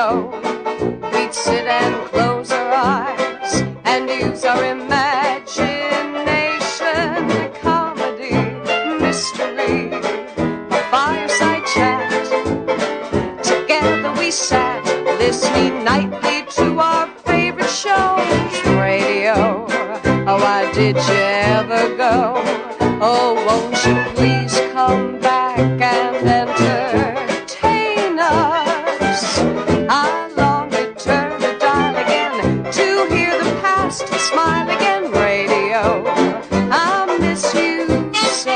radio. We'd sit and close our eyes and use our imagination. Comedy, mystery, a fireside chat. Together we sat, listening nightly to our favorite shows. Radio, oh, why did you ever go? Oh, won't you please come back and entertain us? I long to turn the dial again to hear the past smile again. Radio, I miss you so.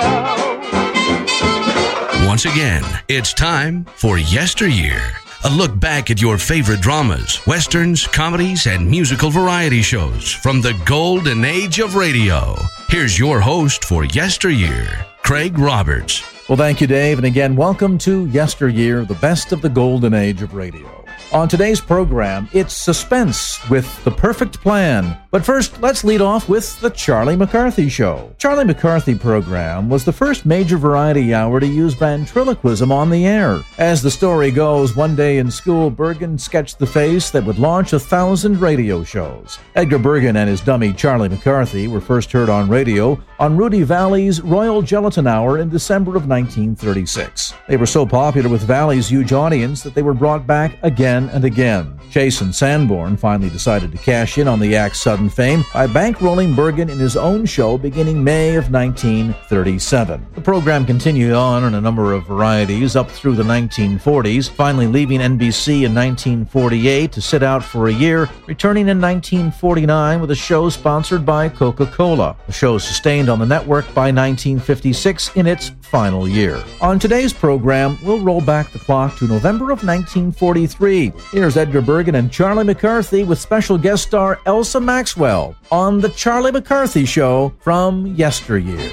Once again, it's time for Yesteryear. A look back at your favorite dramas, westerns, comedies, and musical variety shows from the golden age of radio. Here's your host for Yesteryear, Craig Roberts. Well, thank you, Dave. And again, welcome to Yesteryear, the best of the golden age of radio. On today's program, it's suspense with The Perfect Plan. But first, let's lead off with The Charlie McCarthy Show. Charlie McCarthy program was the first major variety hour to use ventriloquism on the air. As the story goes, one day in school, Bergen sketched the face that would launch 1,000 radio shows. Edgar Bergen and his dummy Charlie McCarthy were first heard on radio on Rudy Valley's Royal Gelatin Hour in December of 1936. They were so popular with Valley's huge audience that they were brought back again and again. Jason Sanborn finally decided to cash in on the act's sudden fame by bankrolling Bergen in his own show beginning May of 1937. The program continued on in a number of varieties up through the 1940s, finally leaving NBC in 1948 to sit out for a year, returning in 1949 with a show sponsored by Coca-Cola. The show sustained on the network by 1956 in its final year. On today's program, we'll roll back the clock to November of 1943. Here's Edgar Bergen and Charlie McCarthy with special guest star Elsa Maxwell on The Charlie McCarthy Show from Yesteryear.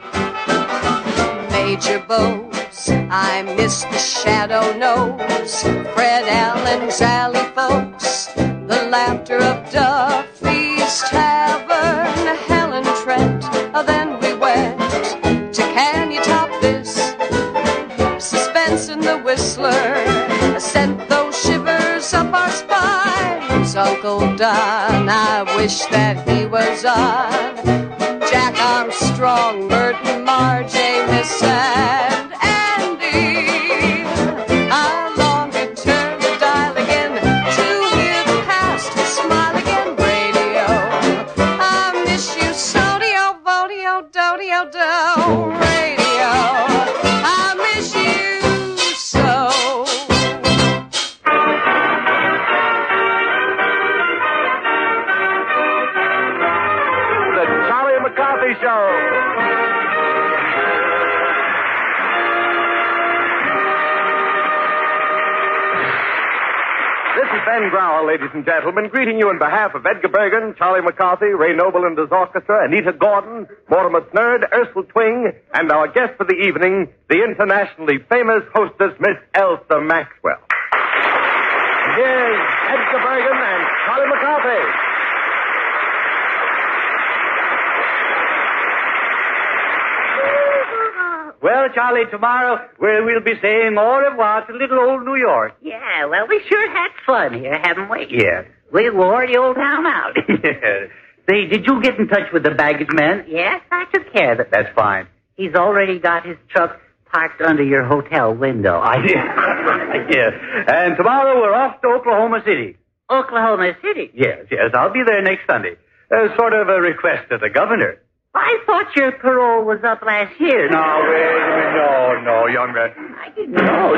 Major Bose, I miss the shadow nose, Fred Allen's alley folks, the laughter of Duffy's Tavern, Helen Trent, then we went to Can You Top This? Suspense in the Whistler sent those shivers up our spines. Uncle Don, I wish that he was on. Jack Armstrong, Burton, Marjay, Miss and Andy. I long to turn the dial again to hear the past smile again. Radio, I miss you so. Dio, vodio, do-dio, do. Radio, I miss you so. The Charlie McCarthy Show. This is Ben Grauer, ladies and gentlemen, greeting you on behalf of Edgar Bergen, Charlie McCarthy, Ray Noble and his orchestra, Anita Gordon, Mortimer Snerd, Ursula Twing, and our guest for the evening, the internationally famous hostess, Miss Elsa Maxwell. And here's Edgar Bergen and Charlie McCarthy. Well, Charlie, tomorrow we'll be saying au revoir to little old New York. Yeah, well, we sure had fun here, haven't we? Yeah. We wore the old town out. Yeah. Say, did you get in touch with the baggage man? Yes, I took care of it. That's fine. He's already got his truck parked under your hotel window. Yeah. And tomorrow we're off to Oklahoma City. Oklahoma City? Yes. I'll be there next Sunday. Sort of a request of the governor. I thought your parole was up last year. No, wait a minute. No, young man. I didn't know.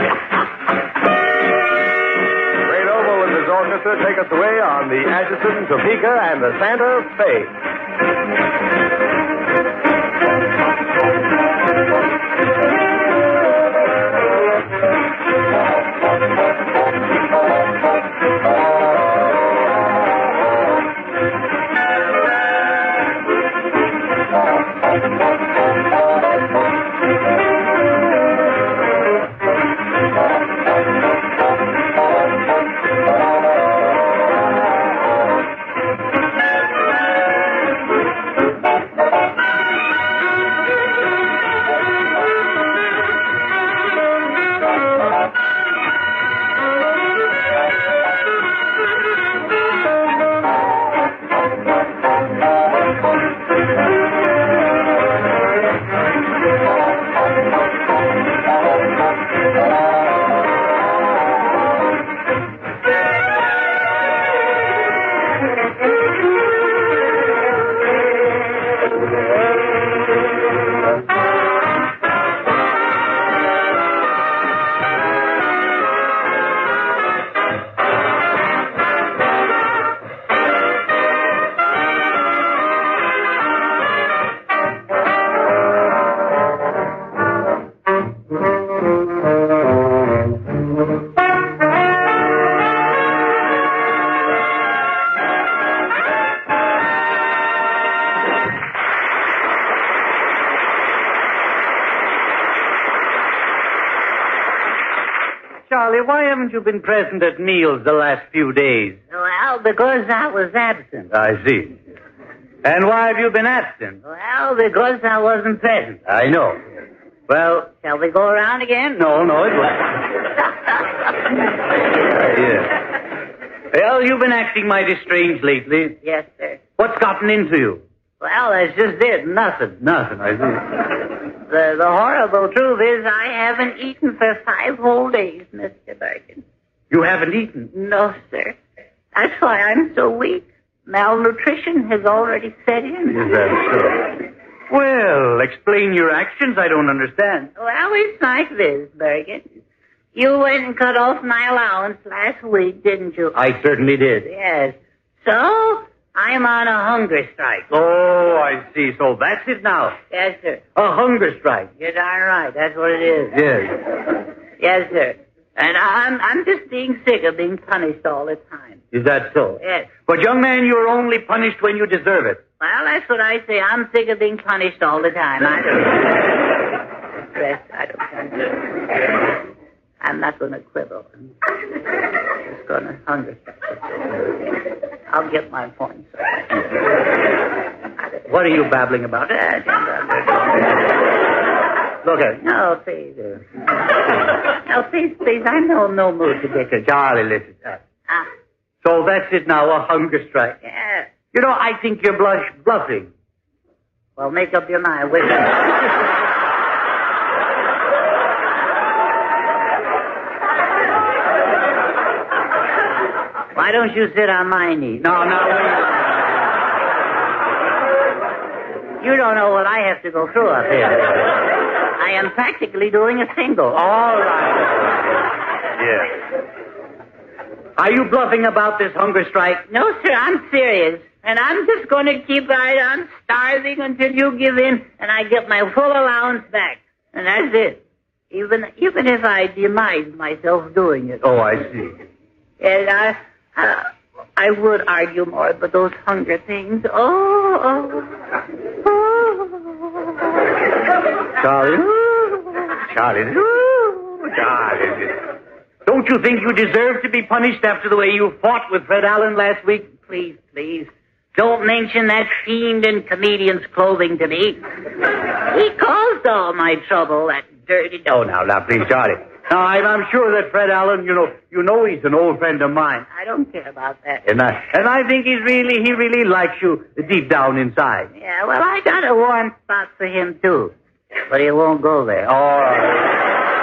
Ray Noble and his orchestra take us away on the Atchison, Topeka, and the Santa Fe. why haven't you been present at meals the last few days? Well, because I was absent. I see. And why have you been absent? Well, because I wasn't present. I know. Well, Shall we go around again? no, it wasn't. Yeah. Well, you've been acting mighty strange lately. Yes, sir. What's gotten into you? Well, that's just it. Nothing. Nothing, I see. The horrible truth is I haven't eaten for 5 whole days, Mr. Bergen. You haven't eaten? No, sir. That's why I'm so weak. Malnutrition has already set in. Is that so? Well, explain your actions. I don't understand. Well, it's like this, Bergen. You went and cut off my allowance last week, didn't you? I certainly did. Yes. So, I'm on a hunger strike. Oh, I see. So that's it now. Yes, sir. A hunger strike. You're darn right. That's what it is. Yes. Yes, sir. And I'm just being sick of being punished all the time. Is that so? Yes. But, young man, you're only punished when you deserve it. Well, that's what I say. I'm sick of being punished all the time. I don't I'm not going to quibble. I'm just going to hunger strike. I'll get my points. What are you babbling about? Look at it. No, please. No, please. I'm no mood to get you. Charlie, listen. So that's it now, a hunger strike. Yeah. You know, I think you're bluffing. Well, make up your mind. Wait a minute. Why don't you sit on my knee? No, You don't know what I have to go through up here. I am practically doing a single. All right. Yes. Are you bluffing about this hunger strike? No, sir, I'm serious. And I'm just going to keep right on starving until you give in and I get my full allowance back. And that's it. Even if I demise myself doing it. Oh, I see. And I would argue more, but those hunger things, Charlie. Don't you think you deserve to be punished after the way you fought with Fred Allen last week? Please. Don't mention that fiend in comedian's clothing to me. He caused all my trouble, that dirty... Oh, now, please, Charlie. Now, I'm sure that Fred Allen, you know he's an old friend of mine. I don't care about that. And I think he really likes you deep down inside. Yeah, well, I got a warm spot for him, too. But he won't go there. All right.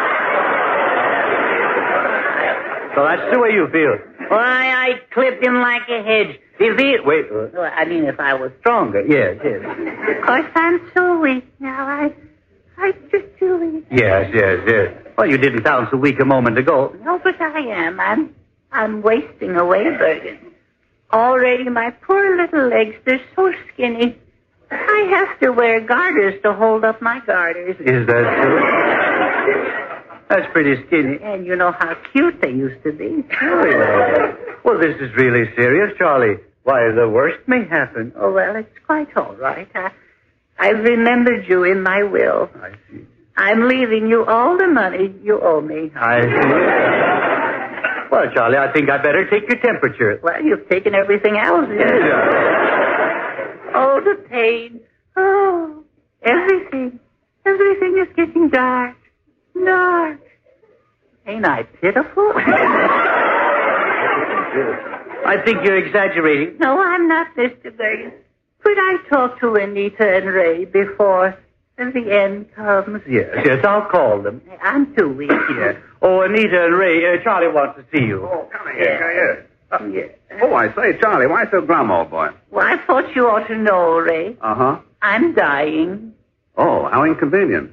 So that's the way you feel. Why, I'd clip him like a hedge. If I was stronger. Yes. Of course, I'm so weak now. I'm just too weak. Yes. Well, you didn't sound so weak a moment ago. No, but I am. I'm wasting away, Bergen. Already my poor little legs, they're so skinny. I have to wear garters to hold up my garters. Is that true? That's pretty skinny. And you know how cute they used to be. Oh, yeah. Well, this is really serious, Charlie. Why, the worst may happen. Oh, well, it's quite all right. I've remembered you in my will. I see. I'm leaving you all the money you owe me. I see. Well, Charlie, I think I better take your temperature. Well, you've taken everything else. Yeah. Oh, the pain. Oh, everything. Everything is getting dark. Dark. Ain't I pitiful? I think you're exaggerating. No, I'm not, Mr. Bergen. Could I talk to Anita and Ray before the end comes? Yes, I'll call them. I'm too weak. Yeah. Oh, Anita and Ray, Charlie wants to see you. Oh, come here. Yeah. Oh, I say, Charlie, why so glum, old boy? Well, I thought you ought to know, Ray. Uh-huh. I'm dying. Oh, how inconvenient.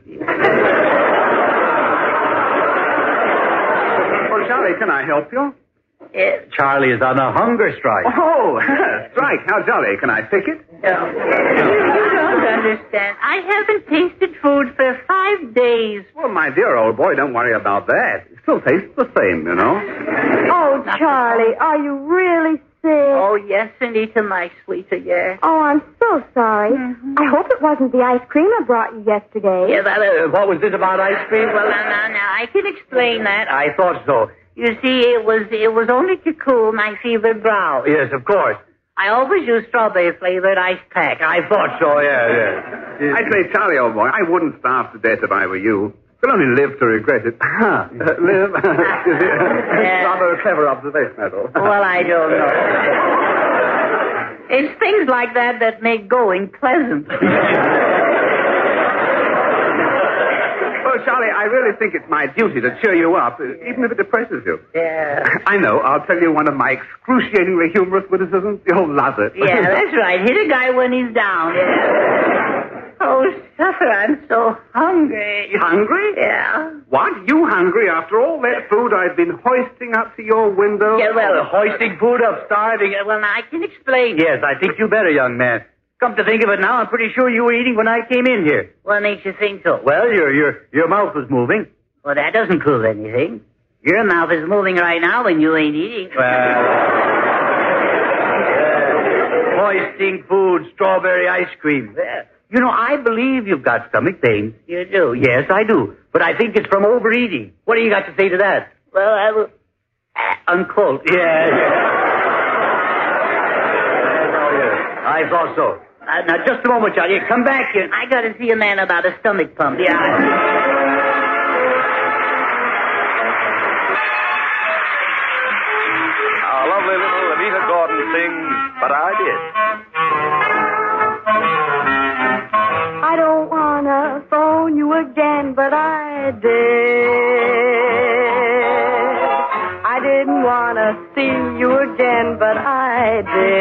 Well, Charlie, can I help you? Charlie is on a hunger strike. Oh, strike. How jolly. Can I take it? No. You don't understand. I haven't tasted food for 5 days. Well, my dear old boy, don't worry about that. It still tastes the same, you know. Oh, Charlie, are you really sick? Oh, yes, Anita, my sweetie, yeah. Oh, I'm so sorry. I hope it wasn't the ice cream I brought you yesterday. Yeah, What was this about ice cream? Well, now, I can explain that. I thought so. You see, it was only to cool my fevered brow. Yes, of course. I always use strawberry-flavored ice pack. I thought so, yeah. I'd say, Charlie, old boy, I wouldn't starve to death if I were you. You'll only live to regret it. Live? Rather a clever observation, I thought. Well, I don't know. It's things like that that make going pleasant. Well, Charlie, I really think it's my duty to cheer you up, even if it depresses you. Yeah. I know. I'll tell you one of my excruciatingly humorous witticisms. You'll love it. Yeah, that's right. Hit a guy when he's down. Yeah. Oh, suffer, I'm so hungry. Hungry? Yeah. What? You hungry after all that food I've been hoisting up to your window? Yeah, well, hoisting food up, starving. Well, now, I can explain. Yes, I think you better, young man. Come to think of it now, I'm pretty sure you were eating when I came in here. What makes you think so? Well, your mouth was moving. Well, that doesn't prove anything. Your mouth is moving right now when you ain't eating. Hoisting food, strawberry ice cream. You know, I believe you've got stomach pain. You do? Yes, I do. But I think it's from overeating. What do you got to say to that? Well, I will... unquote. Yeah. I thought so. Now, just a moment, Charlie. Come back here. I got to see a man about a stomach pump. Yeah. Our lovely little Anita Gordon sings, But I Did. I don't wanna phone you again, but I did. I didn't wanna see you again, but I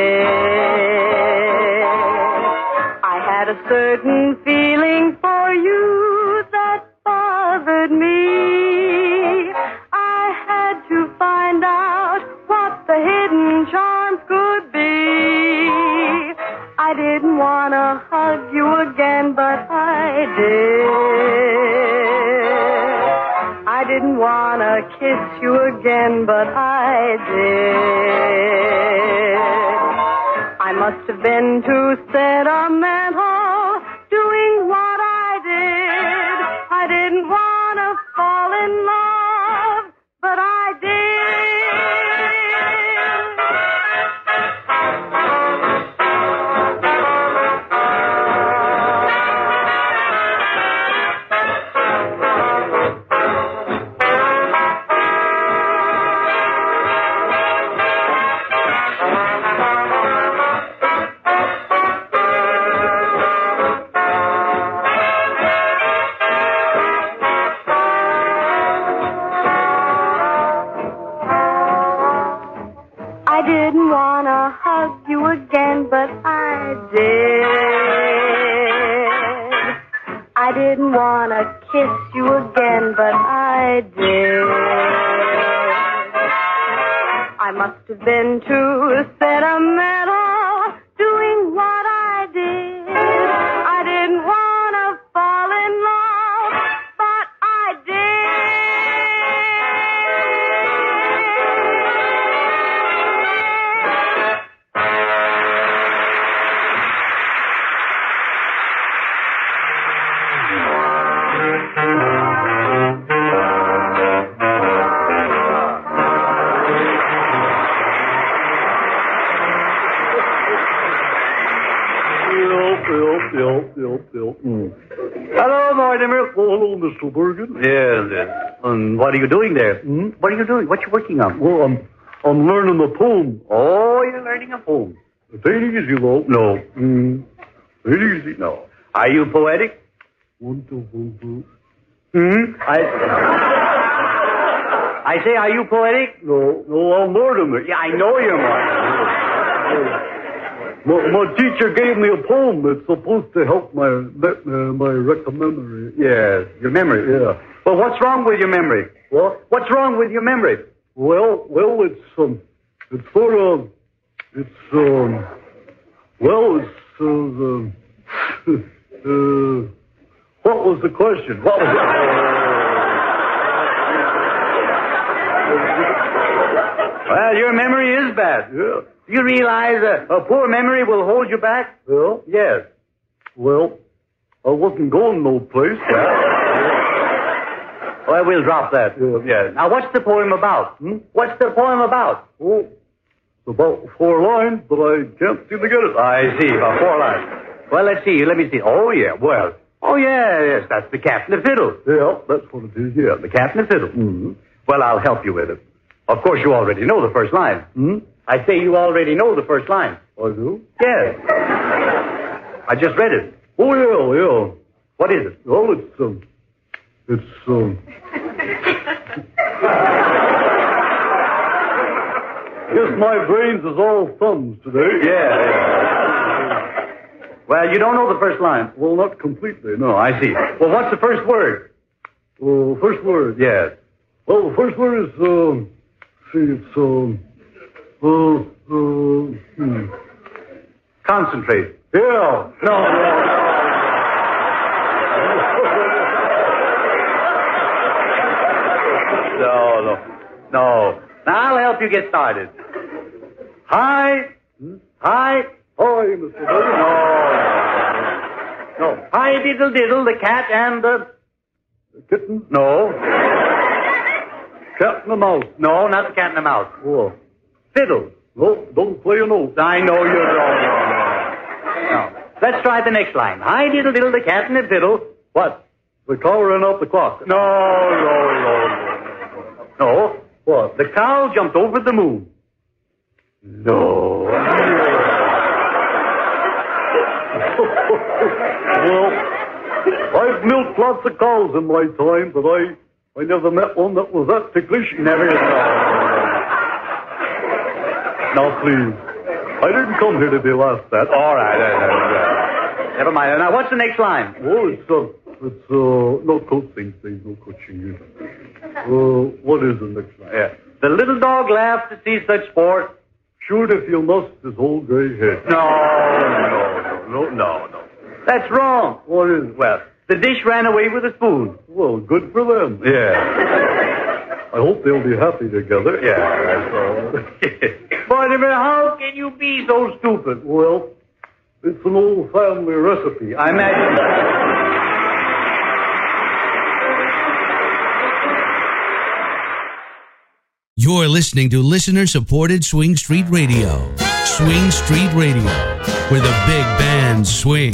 did. I had a certain feeling for you that bothered me. I had to find out what the hidden charms could be. I didn't wanna hug you again, but I did. I didn't wanna kiss you again, but I did. I must have been too sentimental doing what I did. I didn't wanna fall in love, but I did. I didn't wanna hug you again, but I did. I didn't wanna kiss you again, but I did. I must have been too sentimental doing what I did. I didn't wanna fall in love, but I Hello, Mortimer. Hello, Mr. Bergen. Yes. And what are you doing there? What are you doing? What you working on? Well, I'm learning a poem. Oh, you're learning a poem. It ain't easy, though. No. Ain't easy. No. Are you poetic? Wonderful. I say, are you poetic? No, I'm Mortimer. Yeah, I know you're Mortimer. My teacher gave me a poem that's supposed to help my memory. Yes, your memory. Yeah. Well, what's wrong with your memory? What? What's wrong with your memory? Well, it's sort of, what was the question? What was Well, your memory is bad. Yeah. You realize a poor memory will hold you back? Yeah? Yes. Well, I wasn't going no place. Well, we'll drop that. Yeah. Now, what's the poem about? What's the poem about? Oh, it's about 4 lines, but I can't seem to get it. I see, about 4 lines. Well, let's see. Let me see. Oh, yeah. Well. Oh, yes. That's the Cat and the Fiddle. Yeah, that's what it is, yeah. The Cat and the Fiddle. Mm-hmm. Well, I'll help you with it. Of course, you already know the first line. I say you already know the first line. I do? Yes. I just read it. Oh, yeah. What is it? Well, Guess my brains is all thumbs today. Yeah. Well, you don't know the first line. Well, not completely, no. I see. Well, what's the first word? Well, first word? Yes. Well, the first word is, Concentrate. Yeah. No. Now, I'll help you get started. Hi, Mr. Burger. No. Hi, diddle, diddle, the cat and the kitten? No. Cat and the mouse? No, not the cat and the mouse. Oh. Fiddle. No, don't play a note. I know you don't. No. Let's try the next line. Hi, diddle, diddle, the cat and the fiddle. What? The cow ran out the clock. No. What? The cow jumped over the moon. No. Well, I've milked lots of cows in my time, but I never met one that was that ticklish. Never. Now, please. I didn't come here to be laughed at. All right. Never mind. Now, what's the next line? Oh, it's no coaching, please. No coaching. What is the next line? Yeah. The little dog laughed to see such sport. Shoot if you must his old gray head. No. That's wrong. What is it? Well, the dish ran away with a spoon. Well, good for them. Yeah. I hope they'll be happy together. Yeah, that's all. Mortimer, how can you be so stupid? Well, it's an old family recipe. I imagine. You're listening to listener-supported Swing Street Radio. Swing Street Radio, where the big bands swing.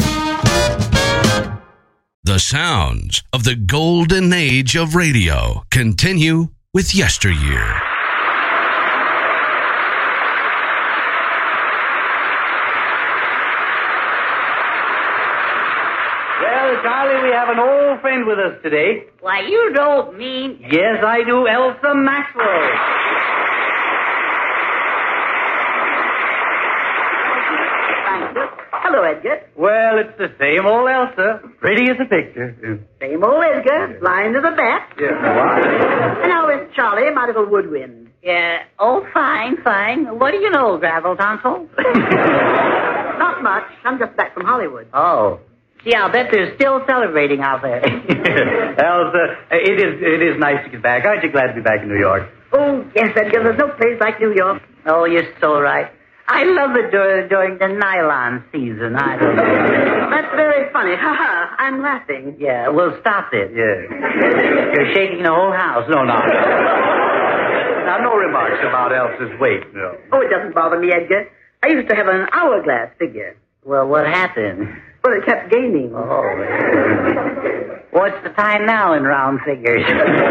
The sounds of the golden age of radio continue with Yesteryear. Well, Charlie, we have an old friend with us today. Why, you don't mean... Yes, I do. Elsa Maxwell. Hello, Edgar. Well, it's the same old Elsa. Pretty as a picture. Same old Edgar, blind as a bat. Yeah. And how is Charlie, my little woodwind? Yeah. Oh, fine. What do you know, gravel tonsil? Not much. I'm just back from Hollywood. Oh. See, I'll bet they're still celebrating out there. Elsa, it is nice to get back. Aren't you glad to be back in New York? Oh, yes, Edgar. There's no place like New York. Oh, you're so right. I love it during the nylon season. That's very funny. Ha-ha. I'm laughing. Yeah, well, stop it. Yeah. You're shaking the whole house. No. Now, no remarks about Elsa's weight. No. Oh, it doesn't bother me, Edgar. I used to have an hourglass figure. Well, what happened? Well, it kept gaining. Oh. What's the time now in round figures?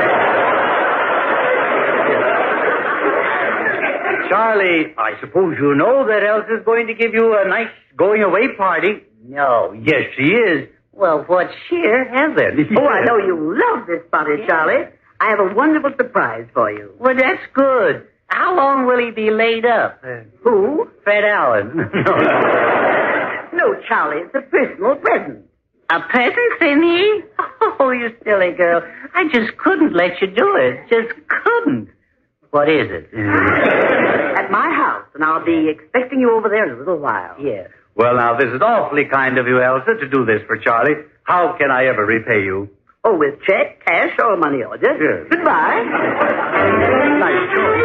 Charlie, I suppose you know that Elsa's going to give you a nice going-away party. No. Yes, she is. Well, what's sheer heaven. Oh, I know you love this party, Charlie. I have a wonderful surprise for you. Well, that's good. How long will he be laid up? Who? Fred Allen. No, Charlie, it's a personal present. A present, Cindy? Oh, you silly girl. I just couldn't let you do it. Just couldn't. What is it? At my house, and I'll be expecting you over there in a little while. Yeah. Well, now, this is awfully kind of you, Elsa, to do this for Charlie. How can I ever repay you? Oh, with check, cash, or money order. Yes. Goodbye. Nice choice.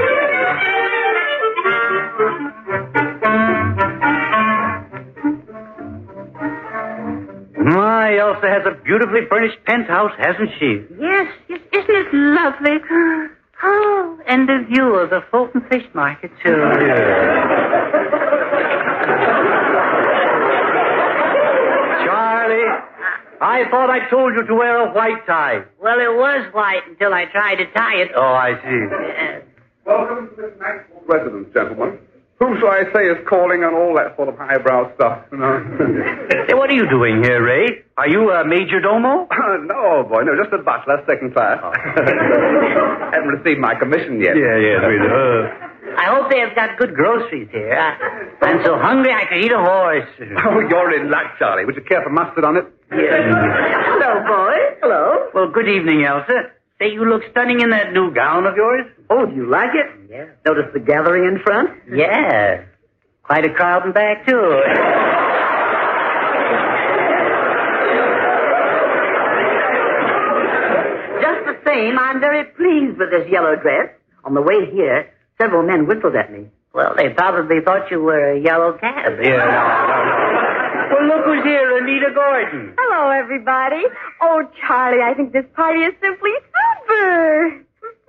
My, Elsa has a beautifully furnished penthouse, hasn't she? Yes, isn't it lovely? Oh, and the view of the Fulton Fish Market, too. Charlie, I thought I told you to wear a white tie. Well, it was white until I tried to tie it. Oh, I see. Welcome to this Maxwell residence, gentlemen. Who shall I say is calling on all that sort of highbrow stuff, you know? Hey, what are you doing here, Ray? Are you a major domo? No, boy, no, just a butler, second class. Haven't received my commission yet. Yeah, really. I hope they have got good groceries here. I'm so hungry I could eat a horse. Oh, you're in luck, Charlie. Would you care for mustard on it? Hello, boys. Hello. Well, good evening, Elsa. Say, you look stunning in that new gown of yours. Oh, do you like it? Yeah. Notice the gathering in front? Yeah. Quite a crowd in back, too. Just the same, I'm very pleased with this yellow dress. On the way here, several men whistled at me. Well, they probably thought you were a yellow cab. Yeah, no. Well, look who's here, Anita Gordon. Hello, everybody. Oh, Charlie, I think this party is simply super.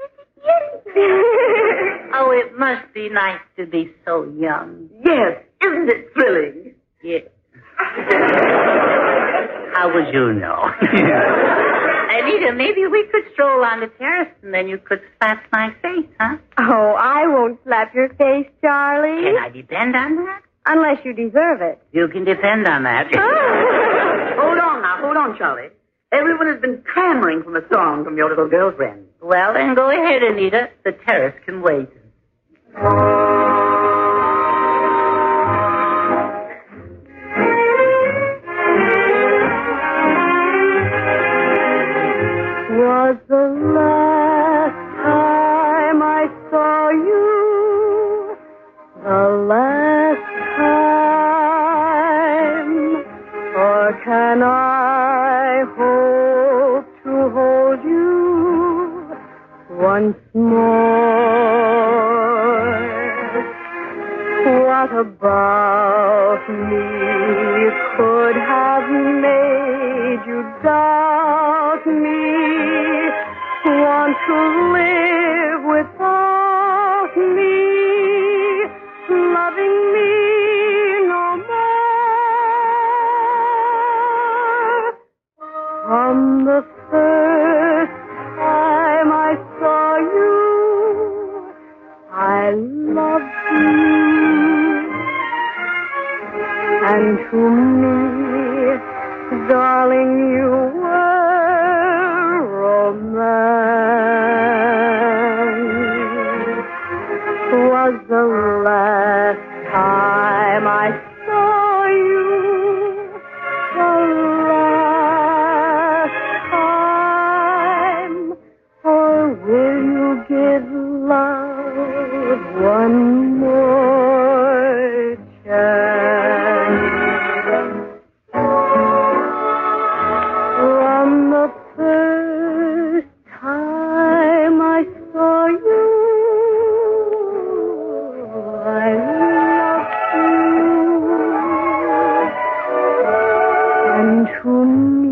Oh, it must be nice to be so young. Yes, isn't it thrilling? Yeah. How would you know? Anita, maybe we could stroll on the terrace and then you could slap my face, huh? Oh, I won't slap your face, Charlie. Can I depend on that? Unless you deserve it. You can depend on that. Hold on, Charlie. Everyone has been clamoring for a song from your little girlfriend. Well, then go ahead, Anita. The terrace can wait. Was the last time I saw you, the last time, or can I hope to hold you once more? What about me could have made you doubt me? Want to live without me, loving me no more. From the first time I saw you, I loved you, and to me, darling, you were romance. Was the last time I saw you, the last time, or will you give love one more chance? From the first time I saw you, I loved you, and to me,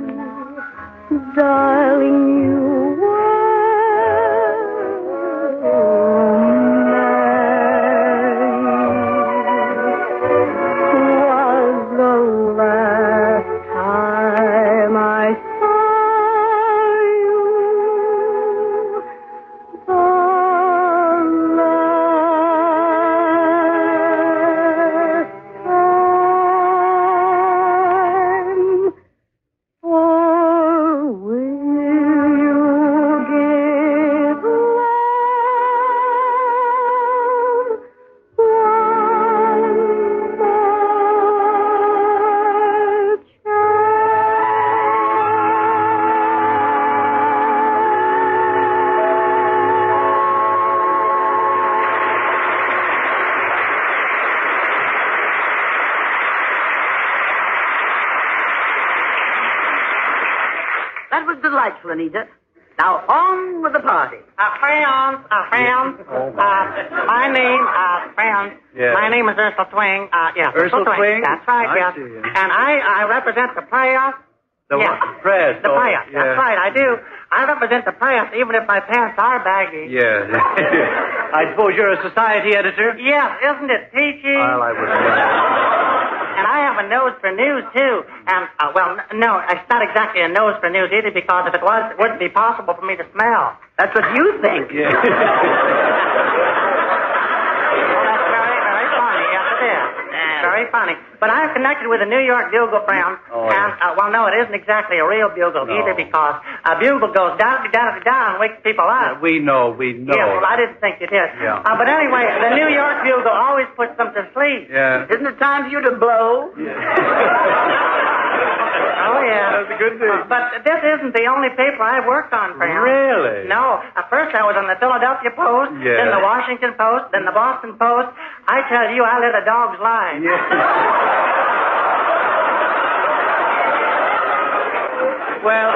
darling, you were romance. Was the last time I saw you, the last time, or will you give love one more That was delightful, Anita. Now, on with the party. Friends. My name, friends. Yeah. My name is Ursula Twing. Ursula Twing? That's right, I yes. see. And I represent the players, Press. The press. Yeah. That's right, I do. I represent the press, even if my pants are baggy. Yeah. I suppose you're a society editor? Yes, isn't it peachy? Well, I wouldn't. And I have a nose for news, too. And, no, it's not exactly a nose for news either, because if it was, it wouldn't be possible for me to smell. That's what you think. Yeah. Well, that's very, very funny. Yes, it is. Very funny. But I'm connected with the New York Bugle Friends. Oh, yeah. And, well, no, it isn't exactly a real bugle either, because a bugle goes down, down, down, and wakes people up. We know. Yeah, well, I didn't think you did. Yeah. But anyway, the New York Bugle always puts them to sleep. Yeah. Isn't it time for you to blow? Oh, yeah. That's a good thing. But this isn't the only paper I've worked on, friend. Really? No. First I was on the Philadelphia Post, Yeah. then the Washington Post, then the Boston Post. I tell you, I led a dog's life. Well,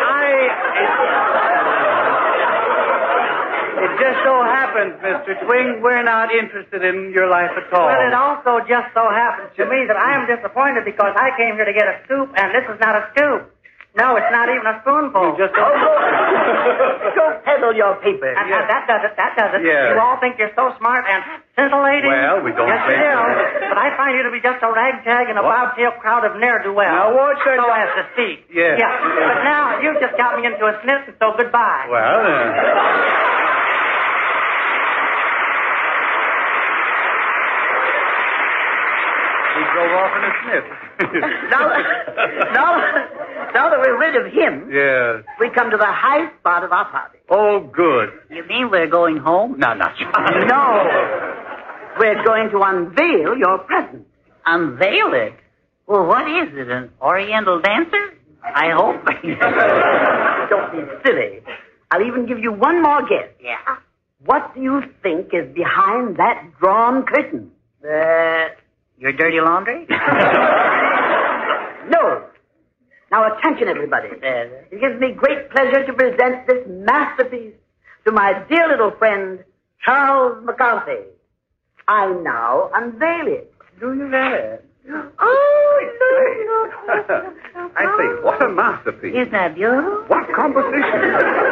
it just so happens, Mr. Twing, we're not interested in your life at all. Well, it also just so happens to me that I am disappointed because I came here to get a scoop, and this is not a scoop. No, it's not even a spoonful. You just Go peddle your paper. And that does it. Yeah. You all think you're so smart and scintillating. Well, we don't Yes, you think do. so. But I find you to be just a ragtag and a bobtail crowd of ne'er-do-wells. Now, watch that. So as to speak. Yeah. Yeah. But now, you just got me into a sniff, and so goodbye. Well, he drove off in a sniff. Now that we're rid of him, Yes. we come to the high spot of our party. Oh, good. You mean we're going home? No, not Charlie. No. We're going to unveil your present. Unveil it? Well, what is it, an Oriental dancer? I hope. Don't be silly. I'll even give you one more guess. Yeah? What do you think is behind that drawn curtain? Your dirty laundry? No. Now, attention, everybody. It gives me great pleasure to present this masterpiece to my dear little friend, Charles McCarthy. I now unveil it. Do you hear? Oh, no. I say, what a masterpiece. Isn't that beautiful? What composition.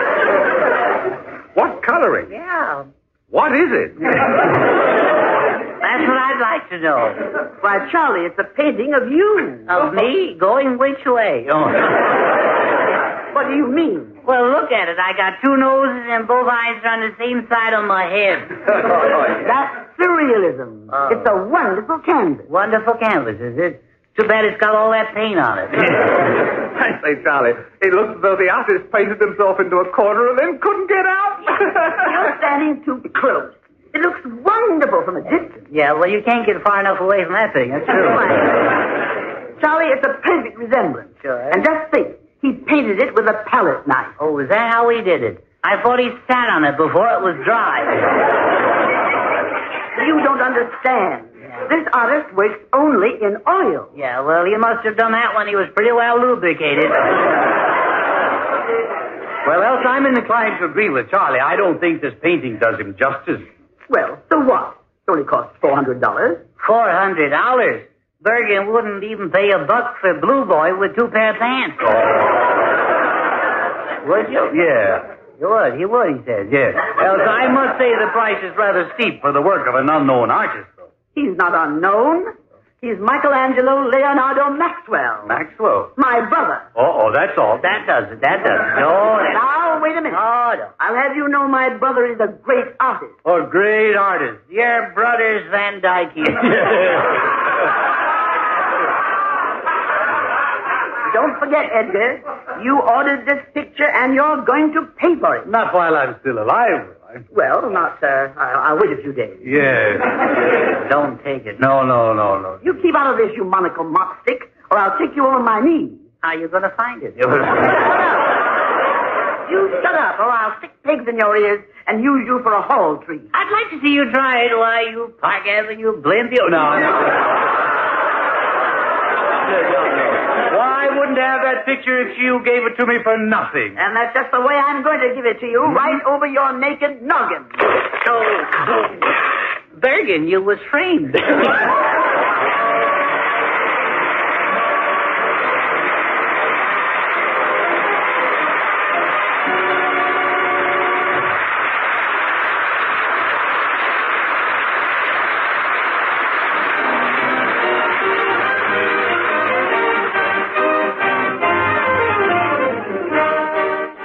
What coloring. Yeah. What is it? That's what I'd like to know. Why, Charlie, it's a painting of you. Of me? Going which way? Oh. What do you mean? Well, look at it. I got two noses and both eyes are on the same side of my head. That's surrealism. It's a wonderful canvas. Wonderful canvas, is it? Too bad it's got all that paint on it. I say, Charlie, it looks as though the artist painted himself into a corner and then couldn't get out. You're standing too close. It looks wonderful from a distance. Yeah, well, you can't get far enough away from that thing. That's true. Charlie, it's a perfect resemblance. Sure. And just think, he painted it with a palette knife. Oh, is that how he did it? I thought he sat on it before it was dry. You don't understand. This artist works only in oil. Yeah, well, he must have done that when he was pretty well lubricated. Well, else I'm inclined to agree with Charlie. I don't think this painting does him justice. Well, so what? It only costs $400. $400? Bergen wouldn't even pay $1 for Blue Boy with 2 pair of pants. Would you? Yeah. He would, he says. Yes. Else I must say the price is rather steep for the work of an unknown artist. He's not unknown. He's Michelangelo Leonardo Maxwell. Maxwell? My brother. Oh, that's all. That does it. No, Now, wait a minute. Oh, no. I'll have you know my brother is a great artist. A great artist. Your brother's Van Dyke. Don't forget, Edgar, you ordered this picture and you're going to pay for it. Not while I'm still alive. Well, I'll wait a few days. Yes. Don't take it. No. You keep out of this, you monocle mop stick, or I'll take you over my knees. How you going to find it? You shut up, or I'll stick pigs in your ears and use you for a hall tree. I'd like to see you try it. Why, you Park Avenue blimp. No. Why, I wouldn't have that picture if you gave it to me for nothing. And that's just the way I'm going to give it to you, right over your naked noggin. Bergen, you was framed.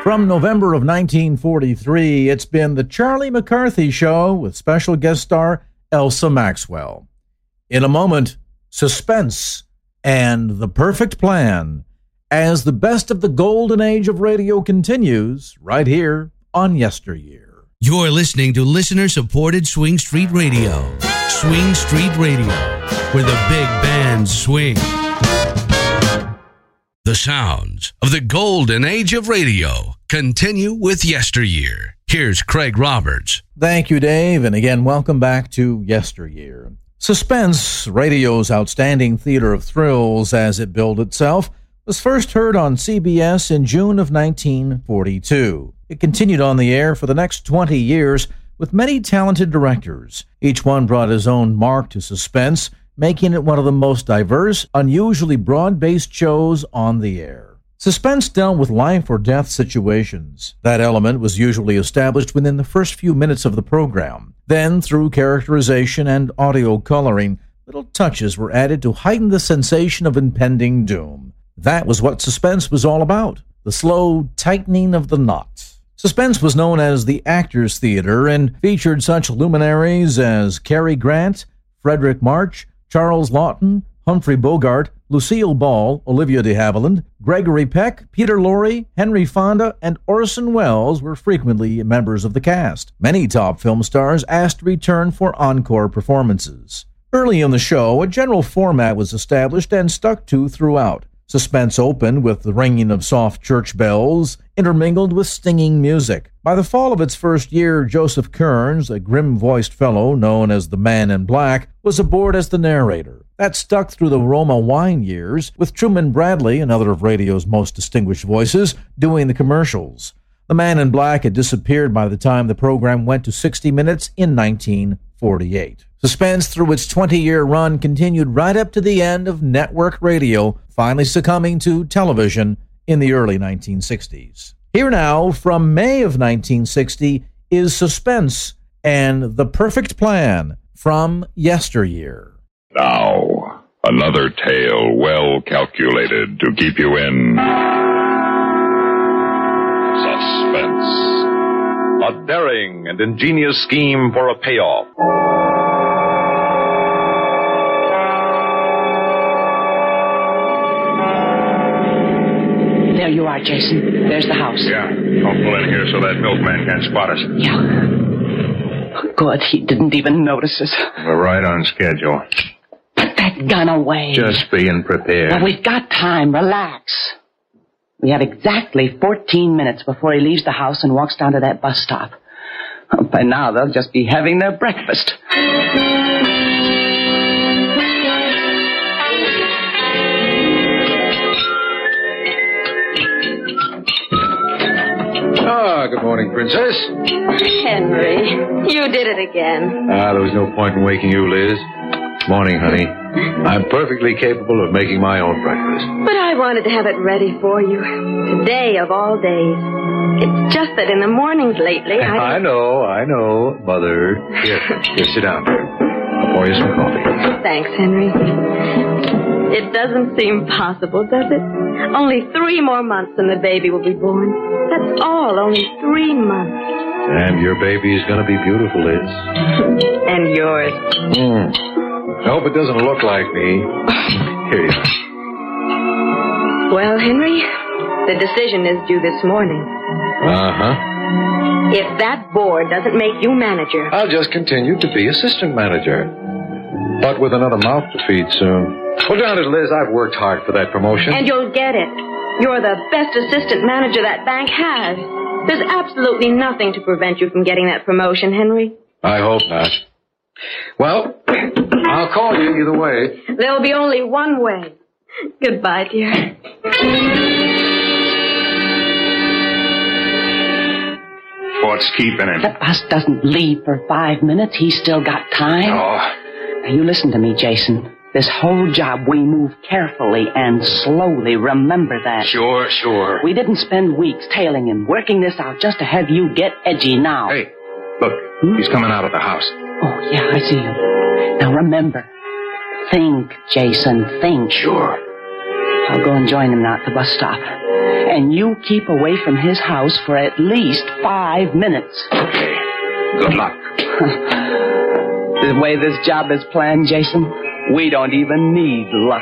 From November of 1943, it's been The Charlie McCarthy Show with special guest star Elsa Maxwell. In a moment, suspense and The Perfect Plan as the best of the golden age of radio continues right here on Yesteryear. You're listening to listener-supported Swing Street Radio. Swing Street Radio, where the big bands swing. The sounds of the golden age of radio continue with Yesteryear. Here's Craig Roberts. Thank you, Dave, and again, welcome back to Yesteryear. Suspense, radio's outstanding theater of thrills as it billed itself, was first heard on CBS in June of 1942. It continued on the air for the next 20 years with many talented directors. Each one brought his own mark to Suspense, making it one of the most diverse, unusually broad-based shows on the air. Suspense dealt with life or death situations. That element was usually established within the first few minutes of the program. Then, through characterization and audio coloring, little touches were added to heighten the sensation of impending doom. That was what Suspense was all about, the slow tightening of the knot. Suspense was known as the Actors Theater and featured such luminaries as Cary Grant, Frederick March, Charles Laughton, Humphrey Bogart, Lucille Ball, Olivia de Havilland, Gregory Peck, Peter Lorre, Henry Fonda, and Orson Welles were frequently members of the cast. Many top film stars asked to return for encore performances. Early in the show, a general format was established and stuck to throughout. Suspense opened with the ringing of soft church bells, intermingled with stinging music. By the fall of its first year, Joseph Kearns, a grim-voiced fellow known as the Man in Black, was aboard as the narrator. That stuck through the Roma wine years, with Truman Bradley, another of radio's most distinguished voices, doing the commercials. The Man in Black had disappeared by the time the program went to 60 minutes in 1948. Suspense, through its 20-year run, continued right up to the end of network radio, finally succumbing to television in the early 1960s. Here now, from May of 1960, is Suspense and The Perfect Plan from Yesteryear. Now, another tale well calculated to keep you in suspense. A daring and ingenious scheme for a payoff. There you are, Jason. There's the house. Yeah. Don't pull in here so that milkman can't spot us. Yeah. Good. He didn't even notice us. We're right on schedule. Put that gun away. Just being prepared. Now, we've got time. Relax. We have exactly 14 minutes before he leaves the house and walks down to that bus stop. By now, they'll just be having their breakfast. Good morning, Princess. Henry, you did it again. There was no point in waking you, Liz. Morning, honey. I'm perfectly capable of making my own breakfast. But I wanted to have it ready for you. Today of all days. It's just that in the mornings lately, I know, Mother. Here, sit down. I'll pour you some coffee. Thanks, Henry. It doesn't seem possible, does it? Only 3 more months and the baby will be born. That's all, only 3 months. And your baby is going to be beautiful, Liz. And yours. I hope it doesn't look like me. Here you are. Well, Henry, the decision is due this morning. Uh-huh. If that board doesn't make you manager... I'll just continue to be assistant manager. But with another mouth to feed soon. Well, darn it, Liz, I've worked hard for that promotion. And you'll get it. You're the best assistant manager that bank has. There's absolutely nothing to prevent you from getting that promotion, Henry. I hope not. Well, I'll call you either way. There'll be only one way. Goodbye, dear. What's keeping him? The bus doesn't leave for 5 minutes. He's still got time. Oh. Now, you listen to me, Jason. This whole job, we move carefully and slowly. Remember that. Sure. We didn't spend weeks tailing him, working this out just to have you get edgy now. Hey, look. He's coming out of the house. Oh, yeah, I see him. Now, remember. Think, Jason, think. Sure. I'll go and join him now at the bus stop. And you keep away from his house for at least 5 minutes. Okay. Good luck. The way this job is planned, Jason, we don't even need luck.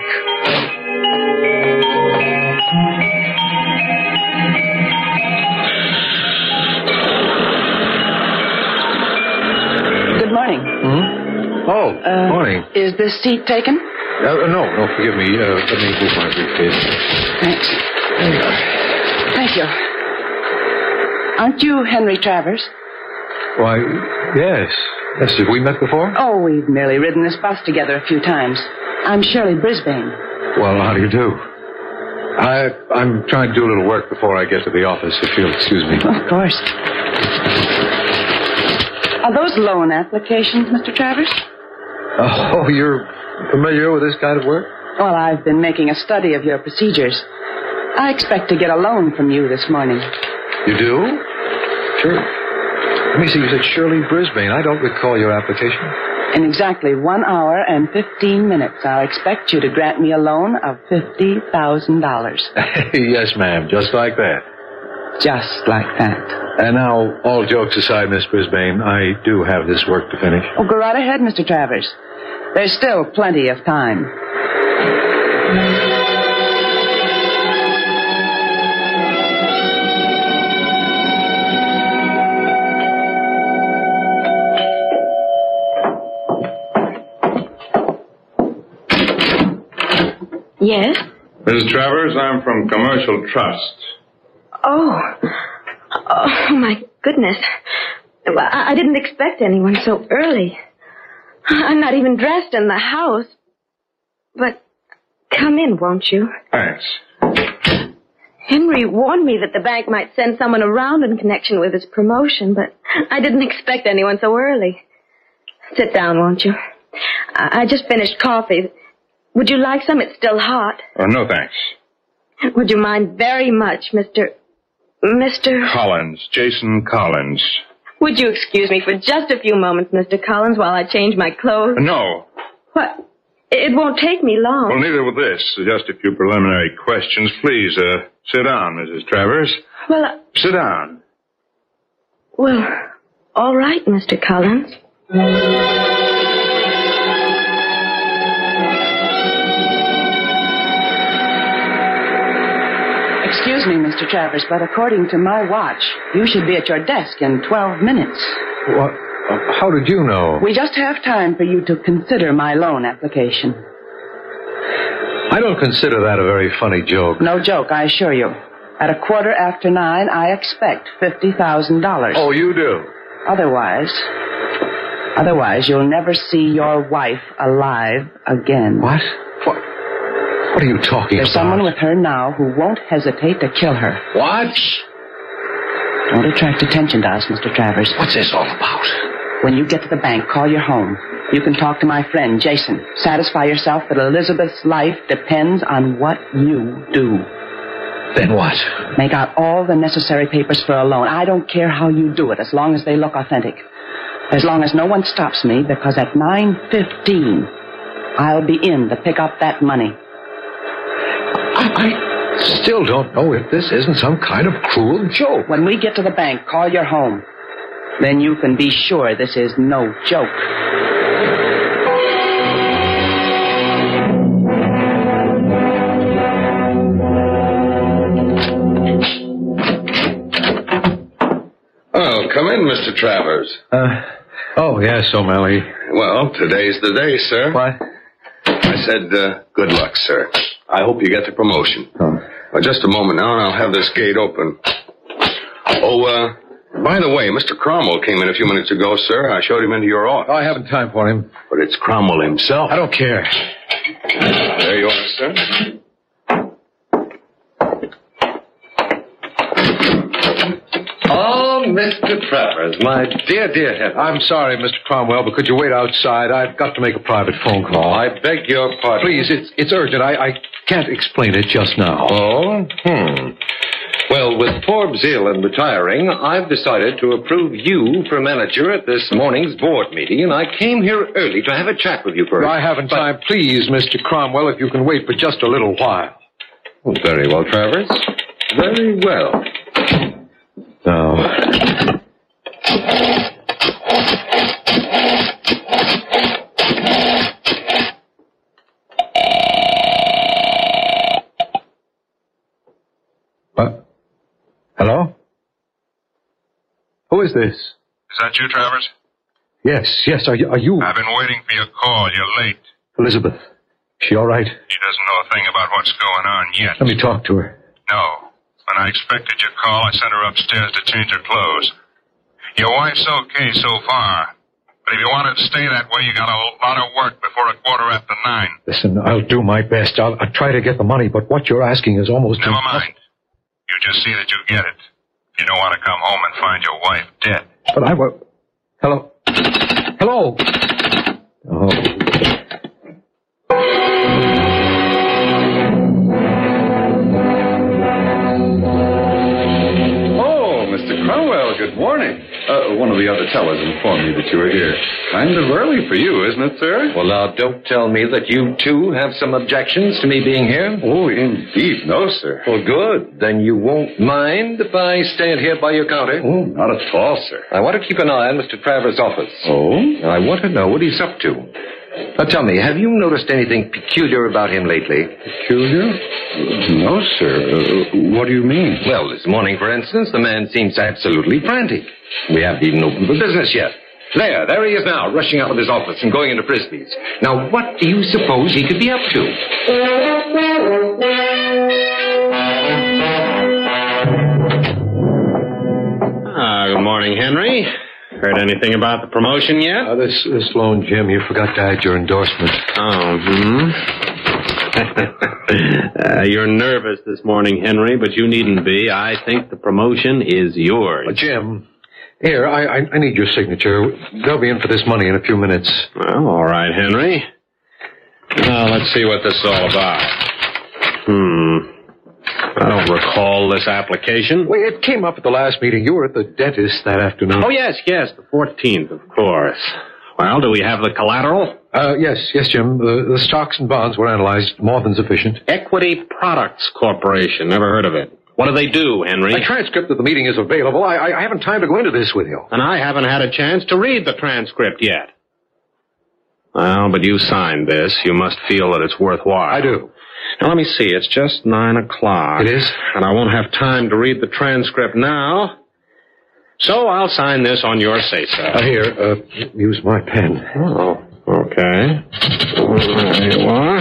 Good morning. Oh, morning. Is this seat taken? No, forgive me. Let me move my briefcase. Thanks. There you are. Thank you. Aren't you Henry Travers? Why, yes. Yes, have we met before? Oh, we've merely ridden this bus together a few times. I'm Shirley Brisbane. Well, how do you do? I'm trying to do a little work before I get to the office, if you'll excuse me. Of course. Are those loan applications, Mr. Travers? Oh, you're familiar with this kind of work? Well, I've been making a study of your procedures. I expect to get a loan from you this morning. You do? Sure. Let me see, you said Shirley Brisbane. I don't recall your application. In exactly 1 hour and 15 minutes, I'll expect you to grant me a loan of $50,000. Yes, ma'am, just like that. Just like that. And now, all jokes aside, Miss Brisbane, I do have this work to finish. Oh, go right ahead, Mr. Travers. There's still plenty of time. Yes? Mrs. Travers, I'm from Commercial Trust. Oh, my goodness. Well, I didn't expect anyone so early. I'm not even dressed in the house. But come in, won't you? Thanks. Henry warned me that the bank might send someone around in connection with his promotion, but I didn't expect anyone so early. Sit down, won't you? I just finished coffee. Would you like some? It's still hot. Oh, no, thanks. Would you mind very much, Mr. Collins. Jason Collins. Would you excuse me for just a few moments, Mr. Collins, while I change my clothes? No. What? It won't take me long. Well, neither will this. Just a few preliminary questions. Please, sit down, Mrs. Travers. Well, sit down. Well, all right, Mr. Collins. Excuse me, Mr. Travers, but according to my watch, you should be at your desk in 12 minutes. What? How did you know? We just have time for you to consider my loan application. I don't consider that a very funny joke. No joke, I assure you. At 9:15, I expect $50,000. Oh, you do? Otherwise, you'll never see your wife alive again. What? What are you talking There's about? someone with her now who won't hesitate to kill her. What? Don't attract attention to us, Mr. Travers. What's this all about? When you get to the bank, call your home. You can talk to my friend, Jason. Satisfy yourself that Elizabeth's life depends on what you do. Then what? Make out all the necessary papers for a loan. I don't care how you do it, as long as they look authentic. As long as no one stops me, because at 9:15, I'll be in to pick up that money. I still don't know if this isn't some kind of cruel joke. When we get to the bank, call your home. Then you can be sure this is no joke. Oh, come in, Mr. Travers. Oh, yes, O'Malley. Well, today's the day, sir. What? I said, good luck, sir. I hope you get the promotion. Oh. Well, just a moment now, and I'll have this gate open. Oh, by the way, Mr. Cromwell came in a few minutes ago, sir. I showed him into your office. Oh, I haven't time for him. But it's Cromwell himself. I don't care. There you are, sir. Oh, Mr. Travers, my dear Henry. I'm sorry, Mr. Cromwell, but could you wait outside? I've got to make a private phone call. I beg your pardon. Please, it's urgent. I can't explain it just now. Oh? Well, with Forbes ill and retiring, I've decided to approve you for manager at this morning's board meeting, and I came here early to have a chat with you first. I haven't time. Please, Mr. Cromwell, if you can wait for just a little while. Well, very well, Travers. Very well. Now, hello? Who is this? Is that you, Travers? Yes. Are you? I've been waiting for your call. You're late. Elizabeth. She all right? She doesn't know a thing about what's going on yet. Let me talk to her. No. When I expected your call, I sent her upstairs to change her clothes. Your wife's okay so far. But if you want it to stay that way, you got a lot of work before 9:15. Listen, I'll do my best. I'll try to get the money, but what you're asking is almost... Never mind. You just see that you get it. You don't want to come home and find your wife dead. But I will... Hello? Hello? Oh. Mr. Cromwell, good morning. One of the other tellers informed me that you were here. Kind of early for you, isn't it, sir? Well, now, don't tell me that you, too, have some objections to me being here. Oh, indeed, no, sir. Well, good. Then you won't mind if I stand here by your counter? Oh, not at all, sir. I want to keep an eye on Mr. Travers' office. Oh? I want to know what he's up to. Now, tell me, have you noticed anything peculiar about him lately? Peculiar? No, sir. What do you mean? Well, this morning, for instance, the man seems absolutely frantic. We haven't even opened for business yet. There he is now, rushing out of his office and going into Frisbee's. Now, what do you suppose he could be up to? Good morning, Henry. Heard anything about the promotion yet? This loan, Jim, you forgot to add your endorsement. You're nervous this morning, Henry, but you needn't be. I think the promotion is yours. Jim, here, I need your signature. They'll be in for this money in a few minutes. Well, all right, Henry. Now, let's see what this is all about. I don't recall this application. Well, it came up at the last meeting. You were at the dentist that afternoon. Oh, yes, the 14th, of course. Well, do we have the collateral? Yes, Jim. The stocks and bonds were analyzed. More than sufficient. Equity Products Corporation. Never heard of it. What do they do, Henry? A transcript of the meeting is available. I haven't time to go into this with you. And I haven't had a chance to read the transcript yet. Well, but you signed this. You must feel that it's worthwhile. I do. Now, let me see. It's just 9:00. It is? And I won't have time to read the transcript now. So I'll sign this on your say-so. Here, use my pen. Oh, okay. There you are.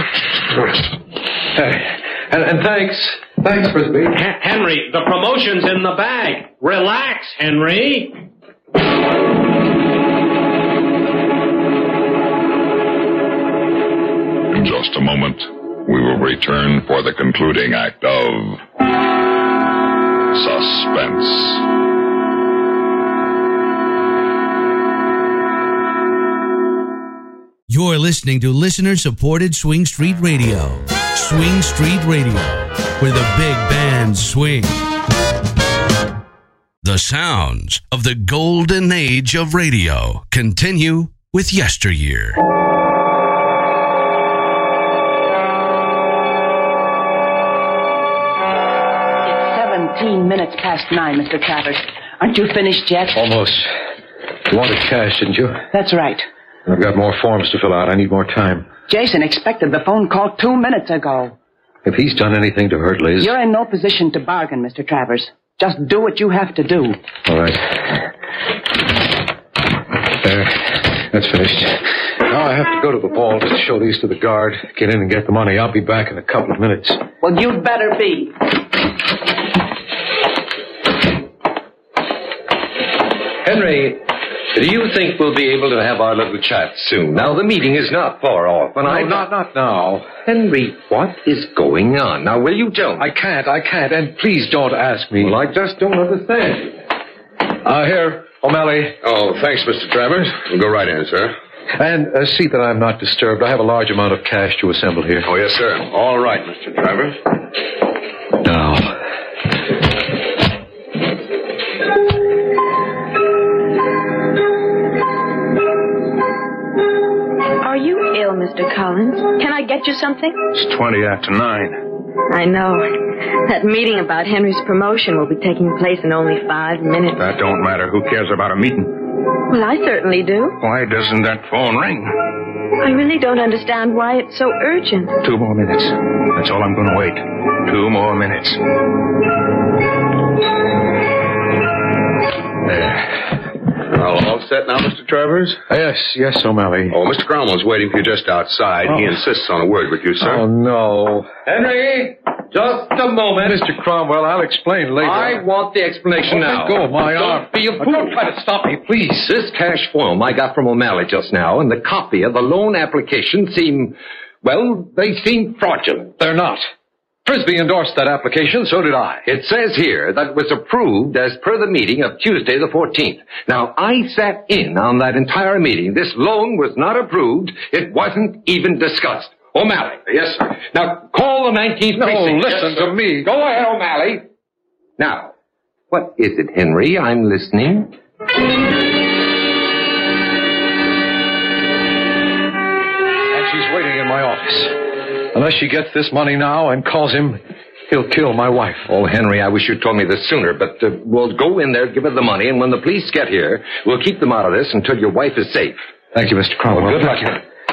And thanks. Thanks, Frisbee. Henry, the promotion's in the bag. Relax, Henry. In just a moment, we will return for the concluding act of Suspense. You're listening to listener-supported Swing Street Radio. Swing Street Radio, where the big bands swing. The sounds of the golden age of radio continue with Yesteryear. It's 17 minutes past 9, Mr. Travers. Aren't you finished yet? Almost. You wanted cash, didn't you? That's right. I've got more forms to fill out. I need more time. Jason expected the phone call 2 minutes ago. If he's done anything to hurt Liz... You're in no position to bargain, Mr. Travers. Just do what you have to do. All right. There. That's finished. Now I have to go to the vault to show these to the guard, get in and get the money. I'll be back in a couple of minutes. Well, you'd better be. Henry, do you think we'll be able to have our little chat soon? Now, the meeting is not far off. And not now. Henry, what is going on? Now, will you tell me? I can't. And please don't ask me. Well, I just don't understand. Here, O'Malley. Oh, thanks, Mr. Travers. We'll go right in, sir. And see that I'm not disturbed. I have a large amount of cash to assemble here. Oh, yes, sir. All right, Mr. Travers. Now... Are you ill, Mr. Collins? Can I get you something? It's 20 after 9. I know. That meeting about Henry's promotion will be taking place in only 5 minutes. That don't matter. Who cares about a meeting? Well, I certainly do. Why doesn't that phone ring? I really don't understand why it's so urgent. 2 more minutes. That's all I'm going to wait. 2 more minutes. All set now, Mr. Travers? Yes, O'Malley. Oh, Mr. Cromwell's waiting for you just outside. He insists on a word with you, sir. Oh, no. Henry, just a moment. Mr. Cromwell, I'll explain later. I want the explanation now. Let go of my arm. Don't be a fool. Don't try to stop me, please. This cash form I got from O'Malley just now and the copy of the loan application seem fraudulent. They're not. Frisbee endorsed that application, so did I. It says here that it was approved as per the meeting of Tuesday the 14th. Now, I sat in on that entire meeting. This loan was not approved. It wasn't even discussed. O'Malley. Yes, sir. Now, call the 19th No, precinct. listen to me. Go ahead, O'Malley. Now, what is it, Henry? I'm listening. And she's waiting in my office. Unless she gets this money now and calls him, he'll kill my wife. Oh, Henry, I wish you'd told me this sooner, but we'll go in there, give her the money, and when the police get here, we'll keep them out of this until your wife is safe. Thank you, Mr. Cromwell. Well, good luck.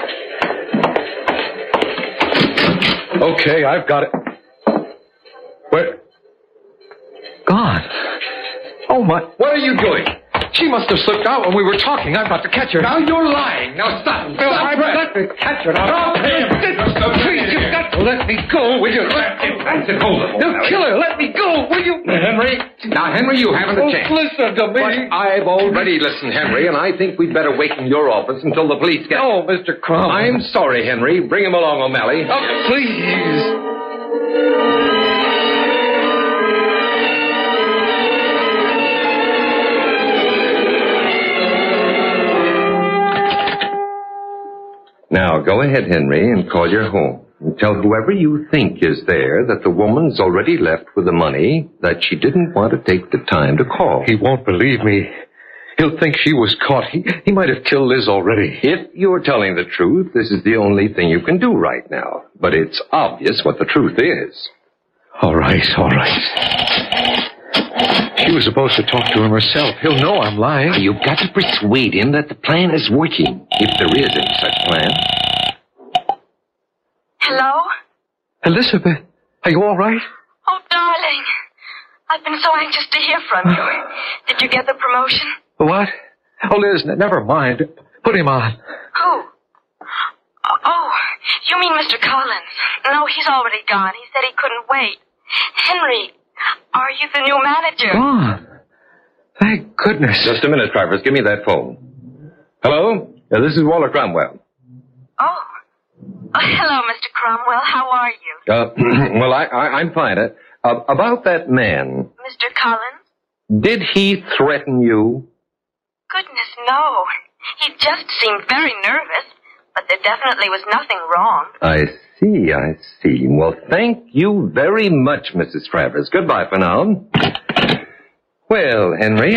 Okay, I've got it. Where? Gone. Oh, my. What are you doing? She must have slipped out when we were talking. I've got to catch her. Now you're lying. Now stop. Let me catch her. Now. Please, you've got to let me go, will you? That's it. Hold it. They'll kill her. Let me go, will you? Henry. Now, Henry, you haven't a chance. Listen to me. But I've already listened, Henry, and I think we'd better wait in your office until the police get... Oh, Mr. Cromwell. I'm sorry, Henry. Bring him along, O'Malley. Oh, please. Now, go ahead, Henry, and call your home. And tell whoever you think is there that the woman's already left with the money, that she didn't want to take the time to call. He won't believe me. He'll think she was caught. He might have killed Liz already. If you're telling the truth, this is the only thing you can do right now. But it's obvious what the truth is. All right. She was supposed to talk to him herself. He'll know I'm lying. Now, you've got to persuade him that the plan is working, if there is any such plan. Hello? Elizabeth, are you all right? Oh, darling. I've been so anxious to hear from you. Did you get the promotion? What? Oh, Liz, never mind. Put him on. Who? Oh, you mean Mr. Collins. No, he's already gone. He said he couldn't wait. Henry, are you the new manager? Gone. Thank goodness. Just a minute, Travers. Give me that phone. Hello? This is Walter Cromwell. Oh, hello, Mr. Cromwell. How are you? Well, I'm fine. About that man. Mr. Collins? Did he threaten you? Goodness, no. He just seemed very nervous, but there definitely was nothing wrong. I see. Well, thank you very much, Mrs. Travers. Goodbye for now. Well, Henry.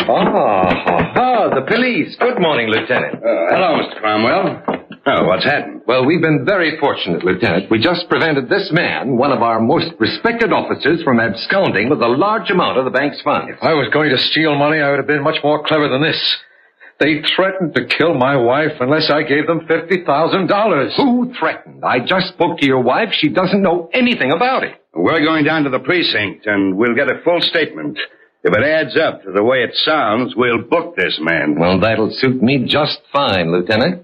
The police. Good morning, Lieutenant. Hello, Mr. Cromwell. Oh, what's happened? Well, we've been very fortunate, Lieutenant. We just prevented this man, one of our most respected officers, from absconding with a large amount of the bank's funds. If I was going to steal money, I would have been much more clever than this. They threatened to kill my wife unless I gave them $50,000. Who threatened? I just spoke to your wife. She doesn't know anything about it. We're going down to the precinct, and we'll get a full statement. If it adds up to the way it sounds, we'll book this man. Well, that'll suit me just fine, Lieutenant.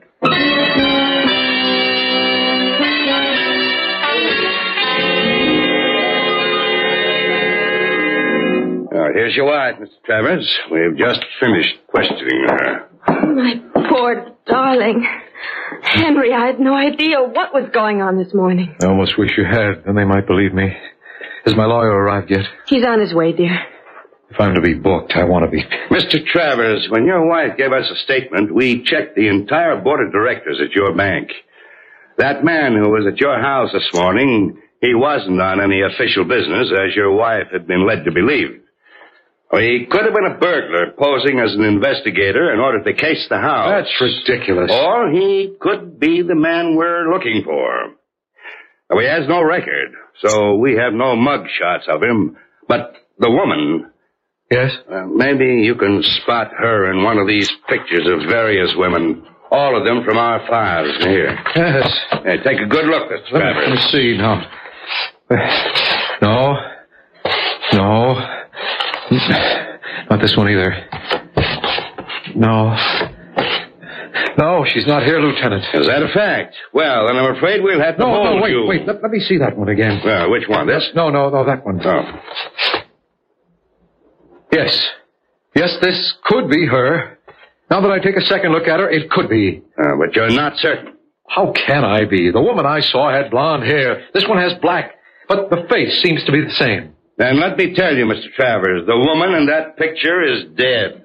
Here's your wife, Mr. Travers. We've just finished questioning her. My poor darling. Henry, I had no idea what was going on this morning. I almost wish you had, then they might believe me. Has my lawyer arrived yet? He's on his way, dear. If I'm to be booked, I want to be. Mr. Travers, when your wife gave us a statement, we checked the entire board of directors at your bank. That man who was at your house this morning, he wasn't on any official business, as your wife had been led to believe. He could have been a burglar posing as an investigator in order to case the house. That's ridiculous. Or he could be the man we're looking for. Now, he has no record, so we have no mug shots of him. But the woman... Yes? Maybe you can spot her in one of these pictures of various women. All of them from our files. Here. Yes. Hey, take a good look, Mr. Travers. Let me see now. No. Not this one either. No, she's not here, Lieutenant. Is that a fact? Well, then I'm afraid we'll have to hold you. Wait. Let me see that one again. Which one? This? No, that one. Oh. Yes, this could be her. Now that I take a second look at her, it could be. But you're not certain. How can I be? The woman I saw had blonde hair. This one has black, but the face seems to be the same. Then let me tell you, Mr. Travers, the woman in that picture is dead.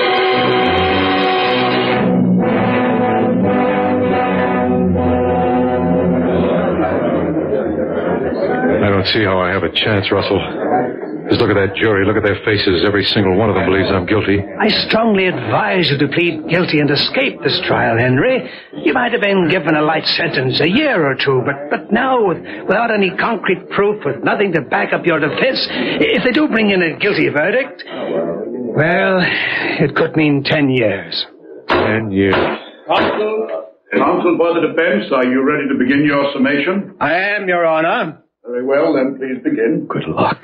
I don't see how I have a chance, Russell. Just look at that jury. Look at their faces. Every single one of them believes I'm guilty. I strongly advise you to plead guilty and escape this trial, Henry. You might have been given a light sentence, a year or two, but now, without any concrete proof, with nothing to back up your defense, if they do bring in a guilty verdict, well, it could mean 10 years. 10 years. Counsel for the defense, are you ready to begin your summation? I am, Your Honor. Very well, then please begin. Good luck.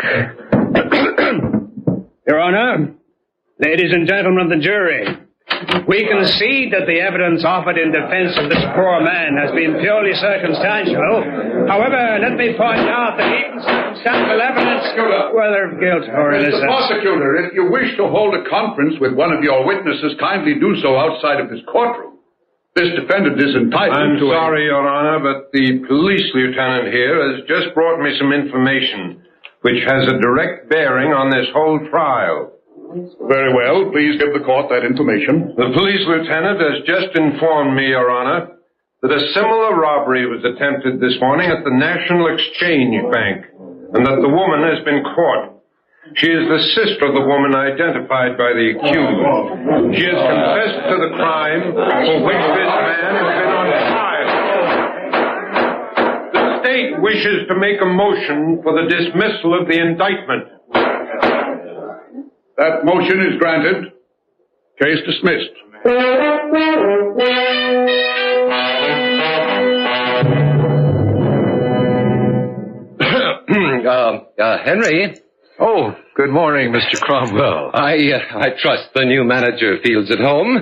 Your Honor, ladies and gentlemen of the jury, we concede that the evidence offered in defense of this poor man has been purely circumstantial. However, let me point out that even circumstantial evidence, whether of guilt or innocence... Mr. Prosecutor, if you wish to hold a conference with one of your witnesses, kindly do so outside of this courtroom. This defendant is entitled I'm to... sorry, Your Honor, but the police lieutenant here has just brought me some information which has a direct bearing on this whole trial. Very well. Please give the court that information. The police lieutenant has just informed me, Your Honor, that a similar robbery was attempted this morning at the National Exchange Bank, and that the woman has been caught. She is the sister of the woman identified by the accused. She has confessed to the crime for which this man has been on trial. The state wishes to make a motion for the dismissal of the indictment. That motion is granted. Case dismissed. Henry? Oh, good morning, Mr. Cromwell. I trust the new manager feels at home.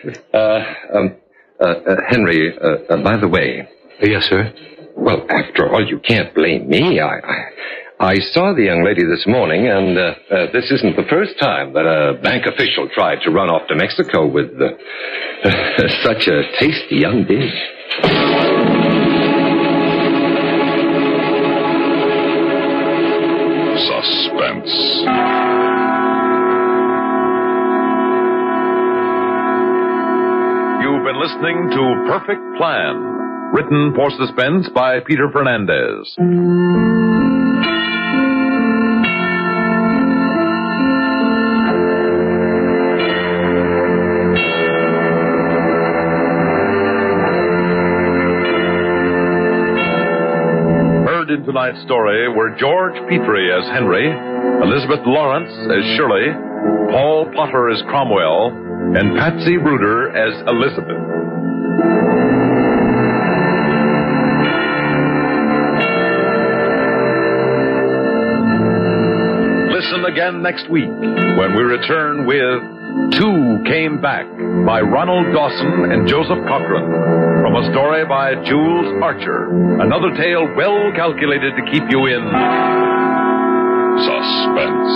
Henry, by the way. Yes, sir? Well, after all, you can't blame me. I saw the young lady this morning, and this isn't the first time that a bank official tried to run off to Mexico with such a tasty young dish. Suspense. You've been listening to Perfect Plan, written for suspense by Peter Fernandez. In tonight's story were George Petrie as Henry, Elizabeth Lawrence as Shirley, Paul Potter as Cromwell, and Patsy Bruder as Elizabeth. Listen again next week when we return with Two Came Back by Ronald Dawson and Joseph Cochran. From a story by Jules Archer. Another tale well calculated to keep you in suspense.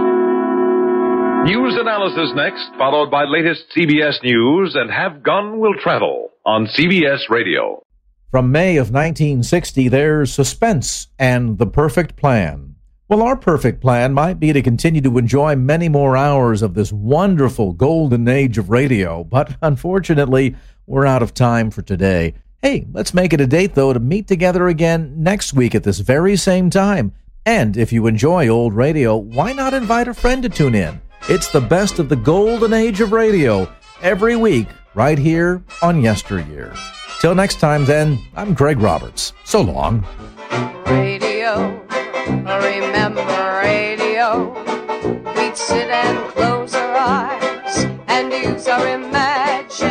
News analysis next, followed by latest CBS News and Have Gun Will Travel on CBS Radio. From May of 1960, there's Suspense and The Perfect Plan. Well, our perfect plan might be to continue to enjoy many more hours of this wonderful golden age of radio, but unfortunately, we're out of time for today. Hey, let's make it a date, though, to meet together again next week at this very same time. And if you enjoy old radio, why not invite a friend to tune in? It's the best of the golden age of radio, every week, right here on Yesteryear. Till next time, then, I'm Greg Roberts. So long. Radio, remember radio. We'd sit and close our eyes and use our imagination.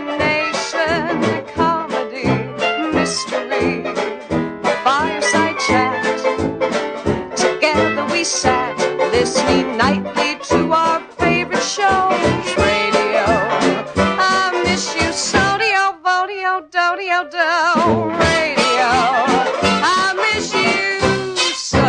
Comedy, mystery, a fireside chat. Together we sat, listening nightly to our favorite shows. Radio, I miss you so, dio, vodio, do, do. Radio, I miss you so.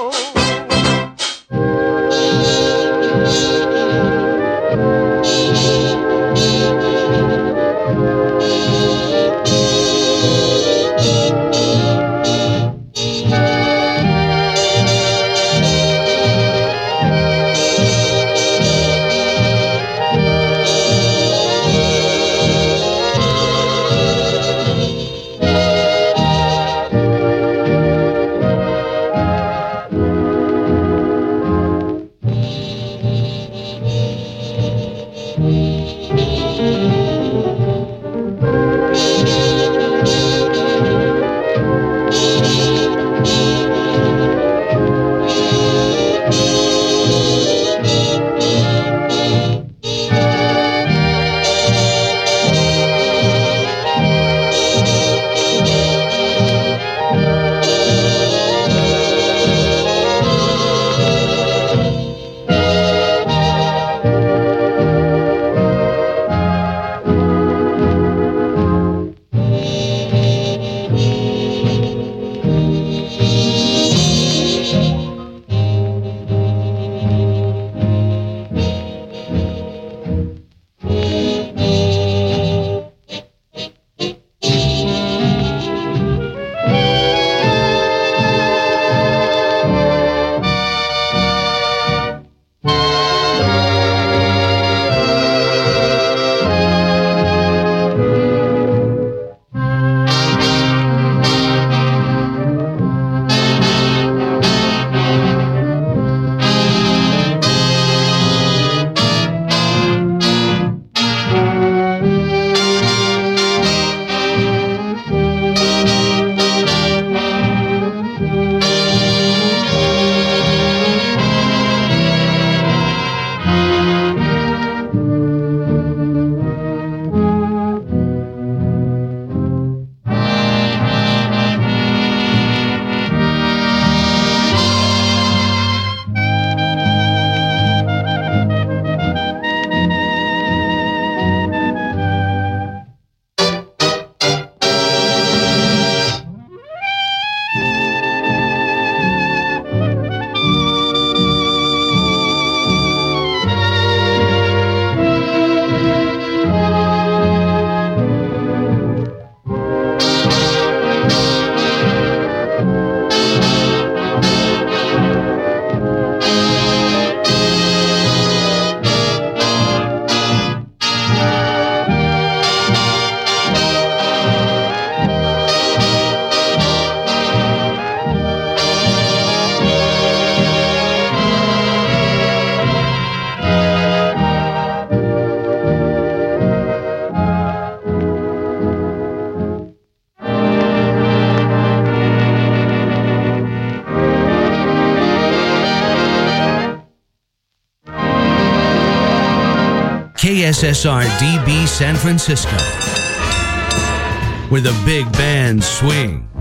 KSSR DB San Francisco, where the big bands swing